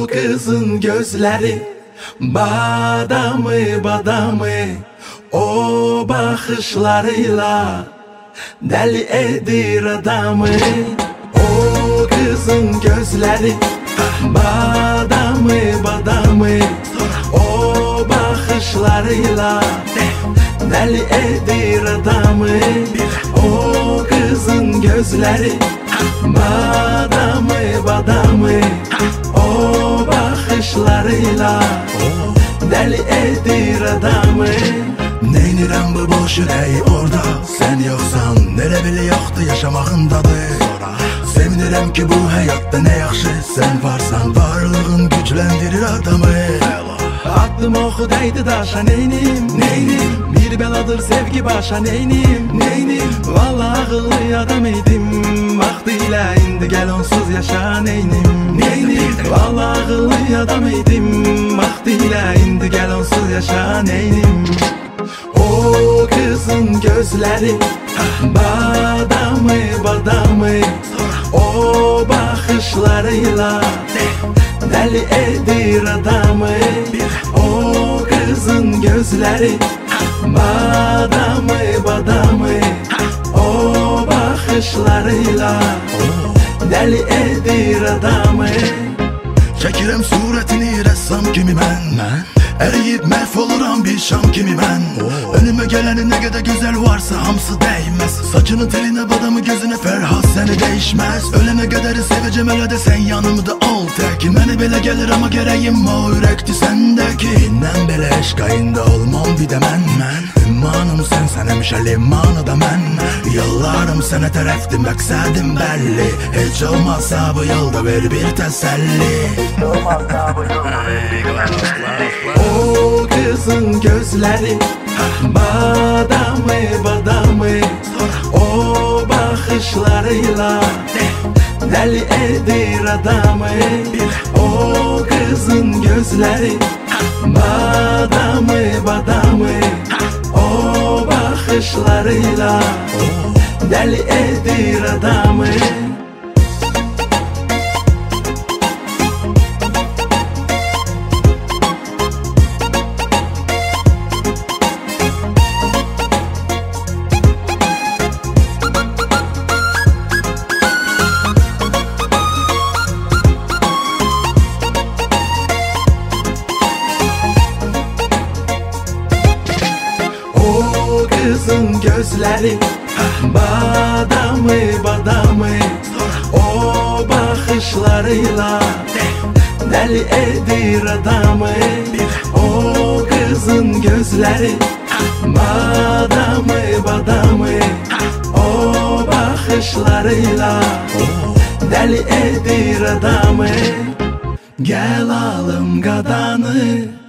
kızın gözleri badamı badamı, o bakışlarıyla deli edir adamı. O kızın gözleri badamı badamı, o bakışlarıyla deli edir adamı. O kızın gözleri badamı badamı, o bakışlarıyla deli edir adamı. Neynirəm bu boş ürəyi orada, sen yoksan nere bile yoktu yaşamağın tadı. Sevinirəm ki bu hayatta ne yaxşı sen varsan, varlığın gücləndirir adamı. Aklım oxu dəydi daşa neynim, neynim, bir beladır sevgi başa neynim, neynim. Vallahi ağıllı adam idim, vaxtilə indi gəl onsuz yaşa neynim, neynim. Vallahi ağıllı adam idim, vaxtilə indi gəl onsuz yaşa neynim. O kızın gözleri badamı badamı, o bakışlarıyla deli edir adamı. O kızın gözleri badamı badamı, o bakışlarıyla deli edir adamı. Çəkirəm surətini rəssam kimi mən, əriyib məhv oluram bir şam kimi mən. Önümə gələnin nə qədər gözəl varsa hamısı dəyməz. Saçının telinə badamı gözünə Fərhad səni dəyişməz. Ölənə qədəri sevəcəm elə də sən yanımda ol tək. Mənə belə gəlir amma gərəyim o ürəkdir səndəki. İndən belə eşq ayında olmam bir də mən. Ümmanım sən həmişə limanı da mən. Yollarım sənə tərəfdir məqsədim bəlli. Heç olmazsa bu yolda ver bir təsəlli. O kızın gözleri badamı badamı, o bakışlarıyla deli edir adamı. O kızın gözleri badamı badamı, o bakışlarıyla deli edir adamı. Kızın gözleri badamı badamı, o bakışlarıyla deli edir adamı. O kızın gözleri badamı badamı, o bakışlarıyla deli edir adamı. Gel alım qadanı,